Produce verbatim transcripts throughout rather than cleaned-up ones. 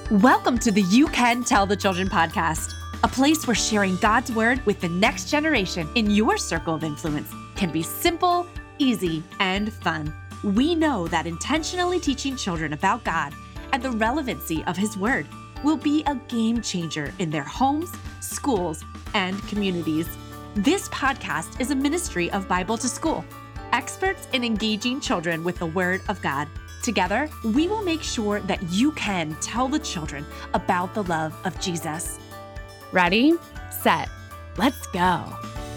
Welcome to the You Can Tell the Children podcast, a place where sharing God's word with the next generation in your circle of influence can be simple, easy, and fun. We know that intentionally teaching children about God and the relevancy of His word will be a game changer in their homes, schools, and communities. This podcast is a ministry of Bible to School, experts in engaging children with the Word of God. Together, we will make sure that you can tell the children about the love of Jesus. Ready, set, let's go.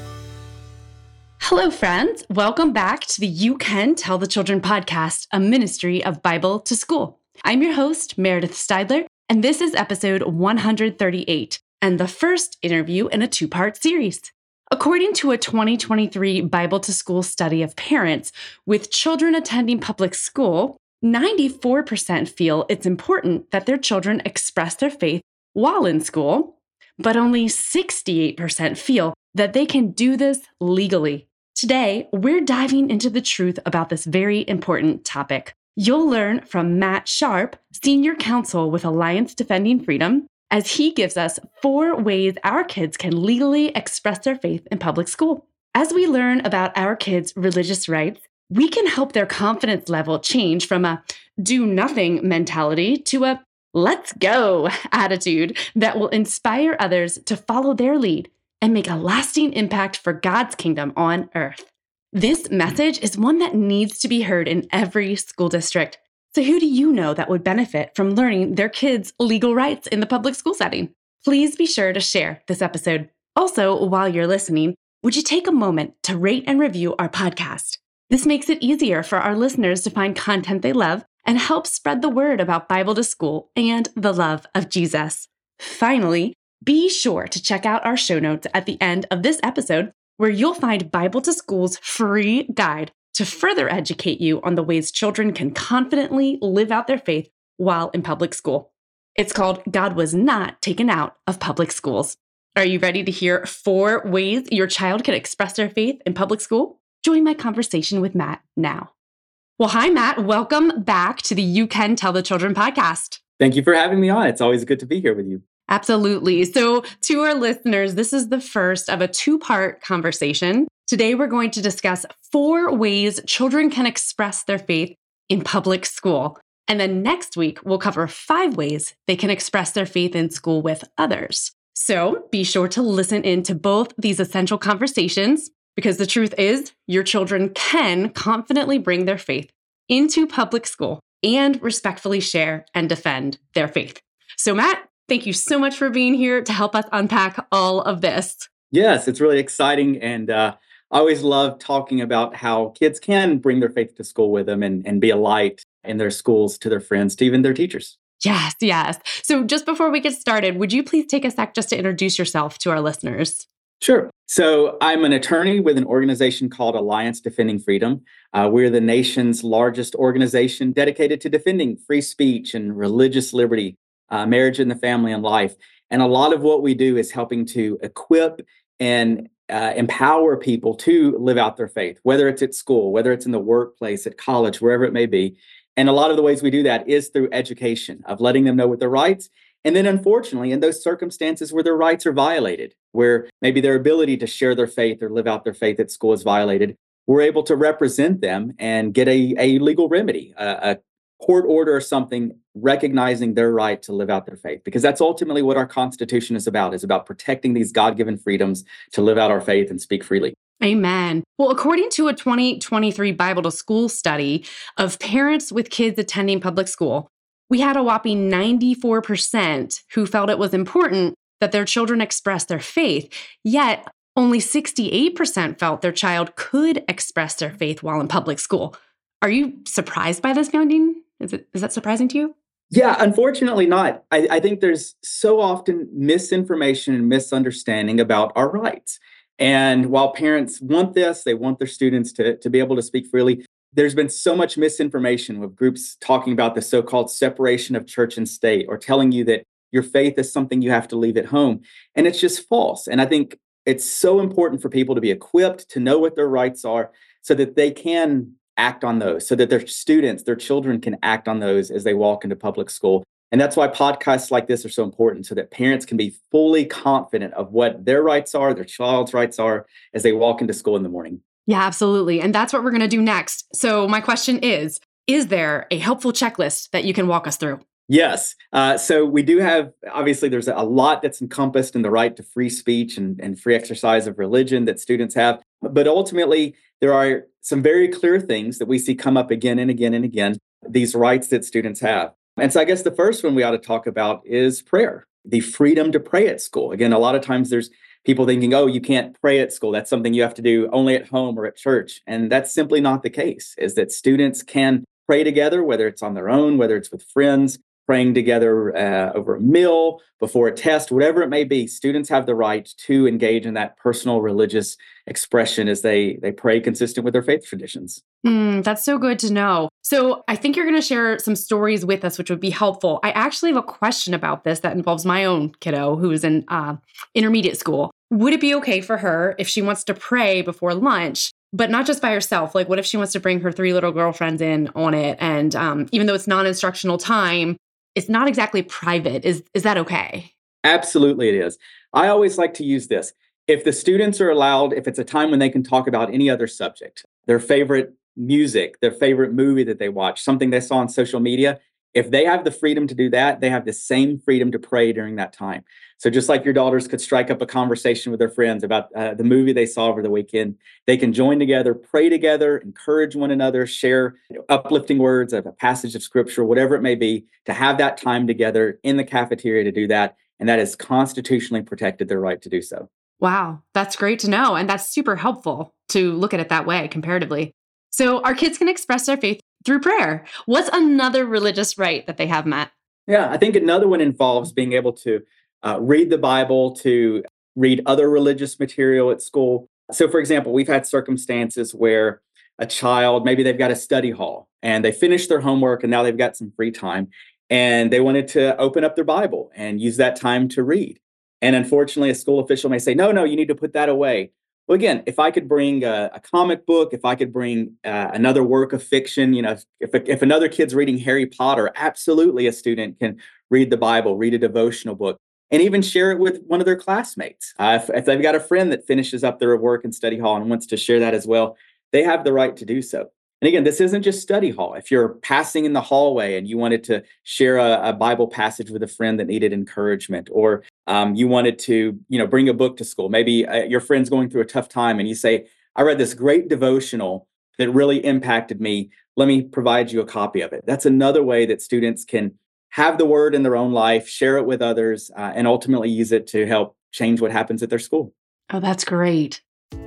Hello, friends. Welcome back to the You Can Tell the Children podcast, a ministry of Bible to School. I'm your host, Meredith Steidler, and this is episode one hundred thirty-eight, and the first interview in a two-part series. According to a twenty twenty-three Bible to School study of parents with children attending public school, ninety-four percent feel it's important that their children express their faith while in school, but only sixty-eight percent feel that they can do this legally. Today, we're diving into the truth about this very important topic. You'll learn from Matt Sharp, Senior Counsel with Alliance Defending Freedom, as he gives us four ways our kids can legally express their faith in public school. As we learn about our kids' religious rights, we can help their confidence level change from a do-nothing mentality to a let's go attitude that will inspire others to follow their lead and make a lasting impact for God's kingdom on earth. This message is one that needs to be heard in every school district. So who do you know that would benefit from learning their kids' legal rights in the public school setting? Please be sure to share this episode. Also, while you're listening, would you take a moment to rate and review our podcast? This makes it easier for our listeners to find content they love and help spread the word about Bible to School and the love of Jesus. Finally, be sure to check out our show notes at the end of this episode, where you'll find Bible to School's free guide to further educate you on the ways children can confidently live out their faith while in public school. It's called God Was Not Taken Out of Public Schools. Are you ready to hear four ways your child can express their faith in public school? Join my conversation with Matt now. Well, hi, Matt. Welcome back to the You Can Tell the Children podcast. Thank you for having me on. It's always good to be here with you. Absolutely. So to our listeners, this is the first of a two-part conversation. Today, we're going to discuss four ways children can express their faith in public school. And then next week, we'll cover five ways they can express their faith in school with others. So be sure to listen in to both these essential conversations, because the truth is, your children can confidently bring their faith into public school and respectfully share and defend their faith. So Matt, thank you so much for being here to help us unpack all of this. Yes, it's really exciting. And uh, I always love talking about how kids can bring their faith to school with them and, and be a light in their schools to their friends, to even their teachers. Yes, yes. So just before we get started, would you please take a sec just to introduce yourself to our listeners? Sure. So I'm an attorney with an organization called Alliance Defending Freedom. Uh, we're the nation's largest organization dedicated to defending free speech and religious liberty, uh, marriage and the family and life. And a lot of what we do is helping to equip and uh, empower people to live out their faith, whether it's at school, whether it's in the workplace, at college, wherever it may be. And a lot of the ways we do that is through education, of letting them know what their rights. And then, unfortunately, in those circumstances where their rights are violated, where maybe their ability to share their faith or live out their faith at school is violated, we're able to represent them and get a, a legal remedy, a, a court order or something, recognizing their right to live out their faith. Because that's ultimately what our Constitution is about, is about protecting these God-given freedoms to live out our faith and speak freely. Amen. Well, according to a twenty twenty-three Bible to School study of parents with kids attending public school, we had a whopping ninety-four percent who felt it was important that their children express their faith, yet only sixty-eight percent felt their child could express their faith while in public school. Are you surprised by this finding? Is it is that surprising to you? Yeah, unfortunately not. I, I think there's so often misinformation and misunderstanding about our rights. And while parents want this, they want their students to, to be able to speak freely, there's been so much misinformation with groups talking about the so-called separation of church and state, or telling you that your faith is something you have to leave at home. And it's just false. And I think it's so important for people to be equipped to know what their rights are so that they can act on those, so that their students, their children can act on those as they walk into public school. And that's why podcasts like this are so important, so that parents can be fully confident of what their rights are, their child's rights are, as they walk into school in the morning. Yeah, absolutely. And that's what we're going to do next. So my question is, is there a helpful checklist that you can walk us through? Yes. Uh, so we do have, obviously, there's a lot that's encompassed in the right to free speech and, and free exercise of religion that students have. But ultimately, there are some very clear things that we see come up again and again and again, these rights that students have. And so I guess the first one we ought to talk about is prayer, the freedom to pray at school. Again, a lot of times there's people thinking, oh, you can't pray at school. That's something you have to do only at home or at church. And that's simply not the case, is that students can pray together, whether it's on their own, whether it's with friends, praying together uh, over a meal, before a test, whatever it may be. Students have the right to engage in that personal religious expression as they, they pray consistent with their faith traditions. Mm, that's so good to know. So I think you're going to share some stories with us, which would be helpful. I actually have a question about this that involves my own kiddo who is in uh, intermediate school. Would it be okay for her if she wants to pray before lunch, but not just by herself? Like, what if she wants to bring her three little girlfriends in on it? And um, even though it's non-instructional time, it's not exactly private. Is is that okay? Absolutely, it is. I always like to use this. If the students are allowed, if it's a time when they can talk about any other subject, their favorite music, their favorite movie that they watch, something they saw on social media, if they have the freedom to do that, they have the same freedom to pray during that time. So just like your daughters could strike up a conversation with their friends about uh, the movie they saw over the weekend, they can join together, pray together, encourage one another, share you know, uplifting words of a passage of scripture, whatever it may be, to have that time together in the cafeteria to do that. And that is constitutionally protected, their right to do so. Wow, that's great to know. And that's super helpful to look at it that way comparatively. So our kids can express their faith through prayer. What's another religious right that they have, Matt? Yeah, I think another one involves being able to uh, read the Bible, to read other religious material at school. So, for example, we've had circumstances where a child, maybe they've got a study hall and they finished their homework and now they've got some free time and they wanted to open up their Bible and use that time to read. And unfortunately, a school official may say, no, no, you need to put that away. Well, again, if I could bring a, a comic book, if I could bring uh, another work of fiction, you know, if, if another kid's reading Harry Potter, absolutely a student can read the Bible, read a devotional book, and even share it with one of their classmates. Uh, if, if they've got a friend that finishes up their work in study hall and wants to share that as well, they have the right to do so. And again, this isn't just study hall. If you're passing in the hallway and you wanted to share a, a Bible passage with a friend that needed encouragement, or um, you wanted to, you know, bring a book to school, maybe uh, your friend's going through a tough time and you say, I read this great devotional that really impacted me. Let me provide you a copy of it. That's another way that students can have the word in their own life, share it with others, uh, and ultimately use it to help change what happens at their school. Oh, that's great.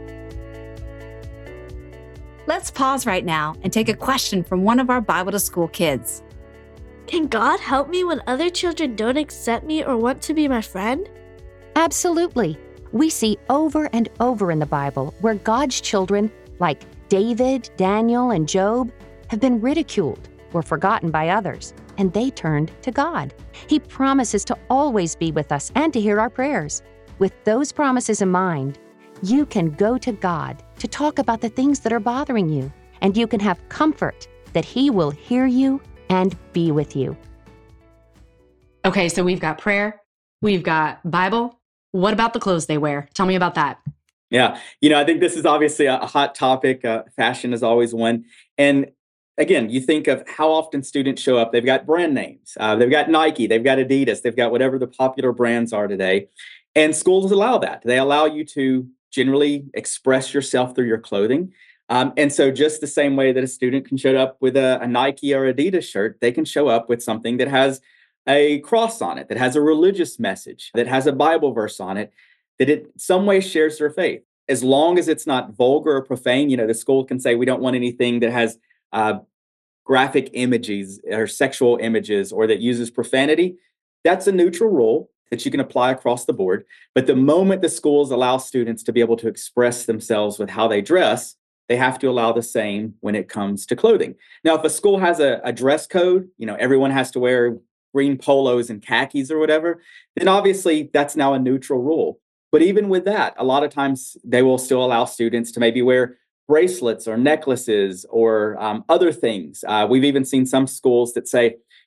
Let's pause right now and take a question from one of our Bible to School kids. Can God help me when other children don't accept me or want to be my friend? Absolutely. We see over and over in the Bible where God's children, like David, Daniel, and Job, have been ridiculed or forgotten by others, and they turned to God. He promises to always be with us and to hear our prayers. With those promises in mind, you can go to God to talk about the things that are bothering you, and you can have comfort that He will hear you and be with you. Okay, so we've got prayer, we've got Bible. What about the clothes they wear? Tell me about that. Yeah, you know, I think this is obviously a hot topic. Uh, fashion is always one. And again, you think of how often students show up. They've got brand names. Uh, they've got Nike. They've got Adidas. They've got whatever the popular brands are today. And schools allow that. They allow you to generally express yourself through your clothing. Um, and so just the same way that a student can show up with a, a Nike or Adidas shirt, they can show up with something that has a cross on it, that has a religious message, that has a Bible verse on it, that it some way shares their faith. As long as it's not vulgar or profane, you know, the school can say, we don't want anything that has uh, graphic images or sexual images or that uses profanity. That's a neutral rule that you can apply across the board. But the moment the schools allow students to be able to express themselves with how they dress, they have to allow the same when it comes to clothing. Now, if a school has a, a dress code, you know, everyone has to wear green polos and khakis or whatever, then obviously that's now a neutral rule. But even with that, a lot of times they will still allow students to maybe wear bracelets or necklaces or um, other things. Uh, we've even seen some schools that say,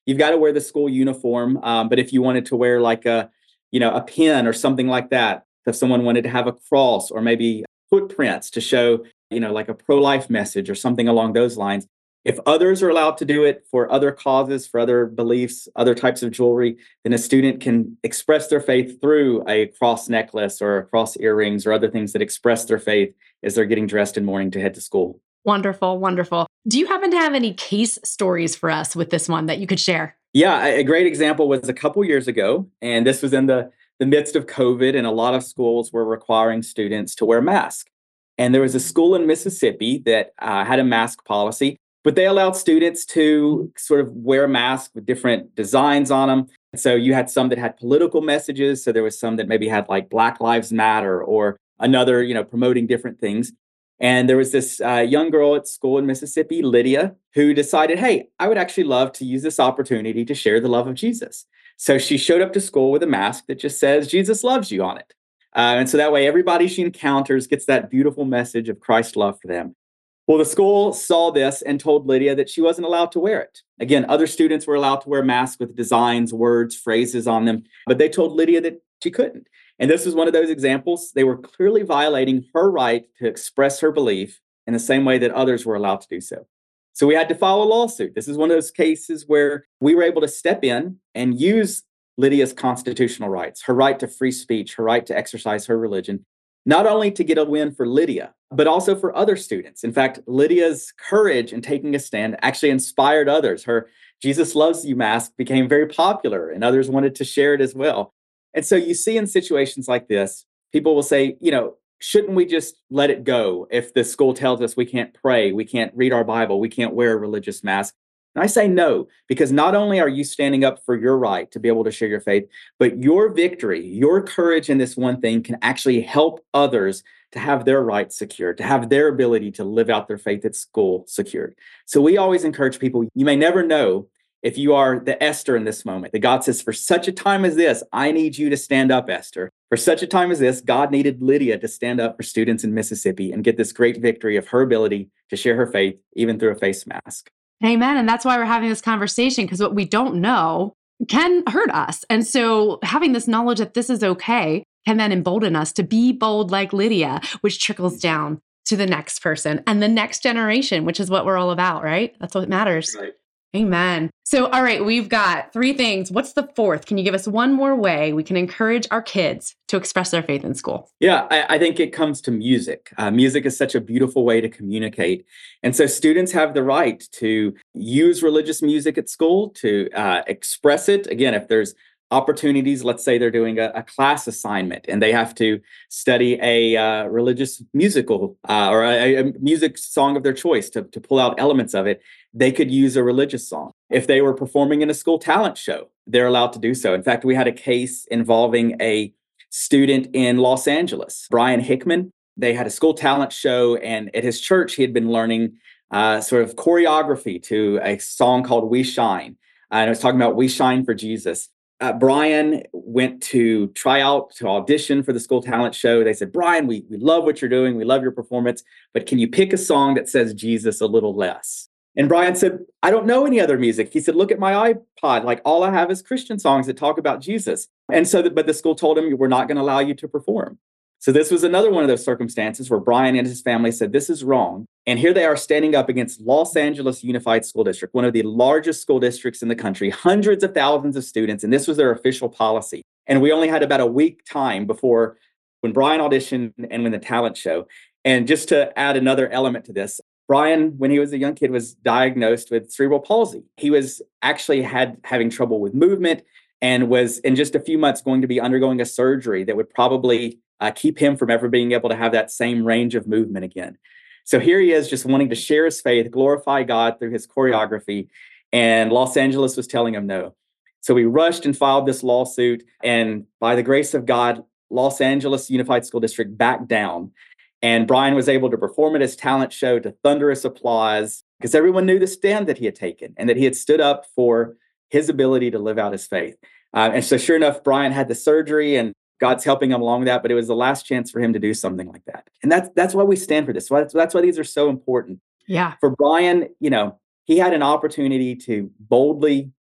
you've got to wear the school uniform. Um, but if you wanted to wear like a, you know, a pin or something like that, if someone wanted to have a cross or maybe footprints to show, you know, like a pro-life message or something along those lines, if others are allowed to do it for other causes, for other beliefs, other types of jewelry, then a student can express their faith through a cross necklace or a cross earrings or other things that express their faith as they're getting dressed in mourning to head to school. Wonderful, wonderful. Do you happen to have any case stories for us with this one that you could share? Yeah, a great example was a couple years ago, and this was in the, the midst of COVID, and a lot of schools were requiring students to wear masks. And there was a school in Mississippi that uh, had a mask policy, but they allowed students to sort of wear masks with different designs on them. So you had some that had political messages. So there was some that maybe had like Black Lives Matter or another, you know, promoting different things. And there was this uh, young girl at school in Mississippi, Lydia, who decided, hey, I would actually love to use this opportunity to share the love of Jesus. So she showed up to school with a mask that just says, Jesus loves you on it. Uh, and so that way, everybody she encounters gets that beautiful message of Christ's love for them. Well, the school saw this and told Lydia that she wasn't allowed to wear it. Again, other students were allowed to wear masks with designs, words, phrases on them, but they told Lydia that she couldn't. And this was one of those examples. They were clearly violating her right to express her belief in the same way that others were allowed to do so. So we had to file a lawsuit. This is one of those cases where we were able to step in and use Lydia's constitutional rights, her right to free speech, her right to exercise her religion, not only to get a win for Lydia, but also for other students. In fact, Lydia's courage in taking a stand actually inspired others. Her Jesus Loves You mask became very popular, and others wanted to share it as well. And so you see in situations like this, people will say, you know, shouldn't we just let it go if the school tells us we can't pray, we can't read our Bible, we can't wear a religious mask? And I say no, because not only are you standing up for your right to be able to share your faith, but your victory, your courage in this one thing can actually help others to have their rights secured, to have their ability to live out their faith at school secured. So we always encourage people, you may never know if you are the Esther in this moment, that God says, for such a time as this, I need you to stand up, Esther. For such a time as this, God needed Lydia to stand up for students in Mississippi and get this great victory of her ability to share her faith, even through a face mask. Amen. And that's why we're having this conversation, because what we don't know can hurt us. And so having this knowledge that this is okay can then embolden us to be bold like Lydia, which trickles down to the next person and the next generation, which is what we're all about, right? That's what matters. Right. Amen. So, all right, we've got three things. What's the fourth? Can you give us one more way we can encourage our kids to express their faith in school? Yeah, I, I think it comes to music. Uh, music is such a beautiful way to communicate. And so students have the right to use religious music at school, to uh, express it. Again, if there's opportunities, let's say they're doing a, a class assignment and they have to study a uh, religious musical uh, or a, a music song of their choice to, to pull out elements of it, they could use a religious song. If they were performing in a school talent show, they're allowed to do so. In fact, we had a case involving a student in Los Angeles, Brian Hickman. They had a school talent show, and at his church, he had been learning uh, sort of choreography to a song called We Shine. Uh, and it was talking about We Shine for Jesus. Uh, Brian went to try out to audition for the school talent show. They said, Brian, we, we love what you're doing. We love your performance, but can you pick a song that says Jesus a little less? And Brian said, I don't know any other music. He said, look at my iPod. Like, all I have is Christian songs that talk about Jesus. And so, the, but the school told him, we're not going to allow you to perform. So this was another one of those circumstances where Brian and his family said, this is wrong. And here they are standing up against Los Angeles Unified School District, one of the largest school districts in the country, hundreds of thousands of students. And this was their official policy. And we only had about a week time before when Brian auditioned and when the talent show. And just to add another element to this, Brian, when he was a young kid, was diagnosed with cerebral palsy. He was actually had having trouble with movement and was in just a few months going to be undergoing a surgery that would probably uh, keep him from ever being able to have that same range of movement again. So here he is just wanting to share his faith, glorify God through his choreography, and Los Angeles was telling him no. So we rushed and filed this lawsuit, and by the grace of God, Los Angeles Unified School District backed down. And Brian was able to perform at his talent show to thunderous applause because everyone knew the stand that he had taken and that he had stood up for his ability to live out his faith. Uh, and so sure enough, Brian had the surgery and God's helping him along with that, but it was the last chance for him to do something like that. And that's, that's why we stand for this. That's, that's why these are so important. Yeah. For Brian, you know, he had an opportunity to boldly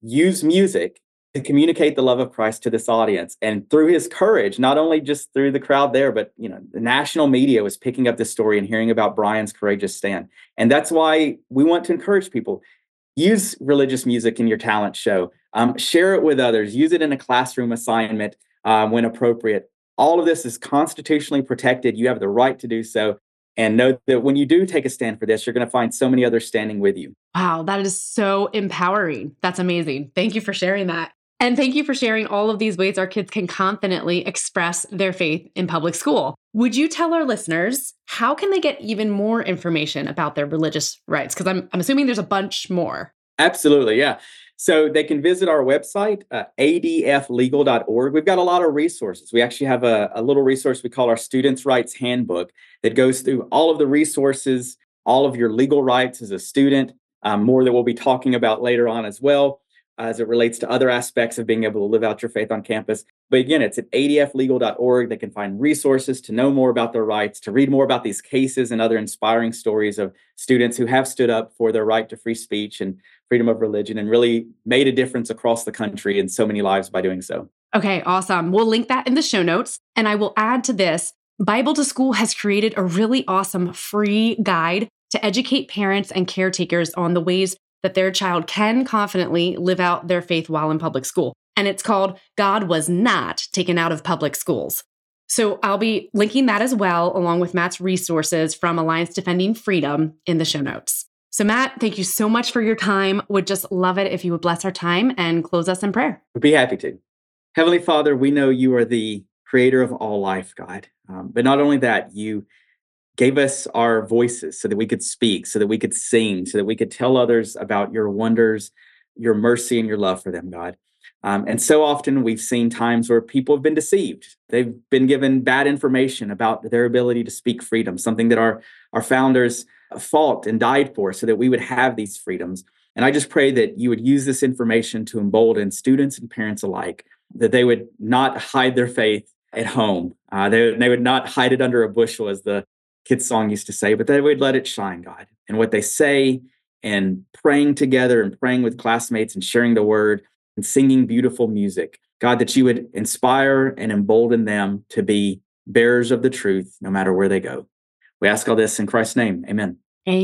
use music to communicate the love of Christ to this audience. And through his courage, not only just through the crowd there, but you know, the national media was picking up this story and hearing about Brian's courageous stand. And that's why we want to encourage people. Use religious music in your talent show. Um, share it with others. Use it in a classroom assignment uh, when appropriate. All of this is constitutionally protected. You have the right to do so. And know that when you do take a stand for this, you're going to find so many others standing with you. Wow, that is so empowering. That's amazing. Thank you for sharing that. And thank you for sharing all of these ways our kids can confidently express their faith in public school. Would you tell our listeners, how can they get even more information about their religious rights? Because I'm, I'm assuming there's a bunch more. Absolutely, yeah. So they can visit our website, uh, A D F legal dot org. We've got a lot of resources. We actually have a, a little resource we call our Students' Rights Handbook that goes through all of the resources, all of your legal rights as a student, um, more that we'll be talking about later on as well, uh, as it relates to other aspects of being able to live out your faith on campus. But again, it's at A D F legal dot org. They can find resources to know more about their rights, to read more about these cases and other inspiring stories of students who have stood up for their right to free speech and freedom of religion and really made a difference across the country in so many lives by doing so. Okay, awesome. We'll link that in the show notes. And I will add to this, Bible to School has created a really awesome free guide to educate parents and caretakers on the ways that their child can confidently live out their faith while in public school. And it's called God Was Not Taken Out of Public Schools. So I'll be linking that as well, along with Matt's resources from Alliance Defending Freedom in the show notes. So Matt, thank you so much for your time. Would just love it if you would bless our time and close us in prayer. We'd be happy to. Heavenly Father, we know you are the creator of all life, God. Um, but not only that, you gave us our voices so that we could speak, so that we could sing, so that we could tell others about your wonders, your mercy, and your love for them, God. Um, and so often we've seen times where people have been deceived. They've been given bad information about their ability to speak freedom, something that our, our founders fought and died for so that we would have these freedoms. And I just pray that you would use this information to embolden students and parents alike, that they would not hide their faith at home. Uh, they, they would not hide it under a bushel, as the kids' song used to say, but they would let it shine, God. And what they say and praying together and praying with classmates and sharing the word and singing beautiful music. God, that you would inspire and embolden them to be bearers of the truth no matter where they go. We ask all this in Christ's name. Amen.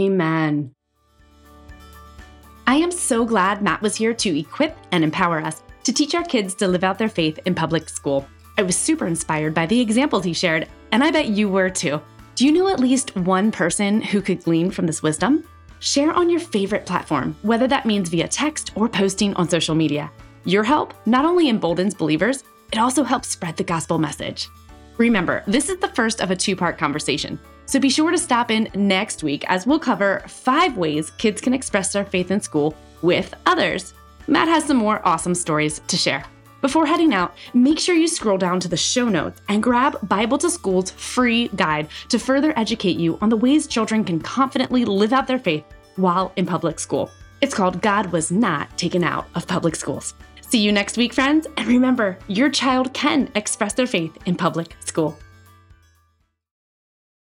Amen. I am so glad Matt was here to equip and empower us to teach our kids to live out their faith in public school. I was super inspired by the examples he shared, and I bet you were too. Do you know at least one person who could glean from this wisdom? Share on your favorite platform, whether that means via text or posting on social media. Your help not only emboldens believers, it also helps spread the gospel message. Remember, this is the first of a two-part conversation, so be sure to stop in next week as we'll cover five ways kids can express their faith in school with others. Matt has some more awesome stories to share. Before heading out, make sure you scroll down to the show notes and grab Bible to School's free guide to further educate you on the ways children can confidently live out their faith while in public school. It's called God Was Not Taken Out of Public Schools. See you next week, friends, and remember, your child can express their faith in public school.